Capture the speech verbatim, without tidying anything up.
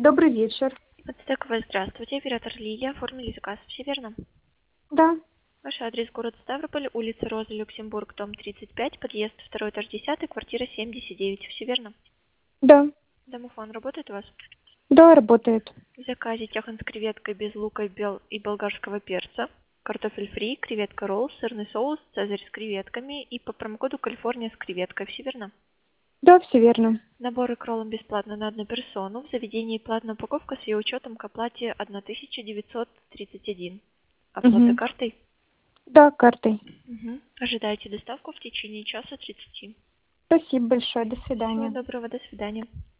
Добрый вечер. Подстековая, здравствуйте. Оператор Лилия. Оформили заказ. Все верно? Да, Ваш адрес город Ставрополь, улица Роза, Люксембург, дом тридцать пять, подъезд второй этаж десятый, квартира семьдесят девять. Все верно? да, Домофон работает у вас? да, работает. В заказе тяхан с креветкой без лука бел- и болгарского перца, картофель фри, креветка ролл, сырный соус, цезарь с креветками и по промокоду Калифорния с креветкой. Все верно? Да, все верно. Наборы к роллам бесплатно на одну персону. В заведении платная упаковка с ее учетом к оплате тысяча девятьсот тридцать один. Оплата Мгм. картой? Да, картой. Мгм. Ожидайте доставку в течение часа тридцати. Спасибо большое. До Всего свидания. доброго, до свидания.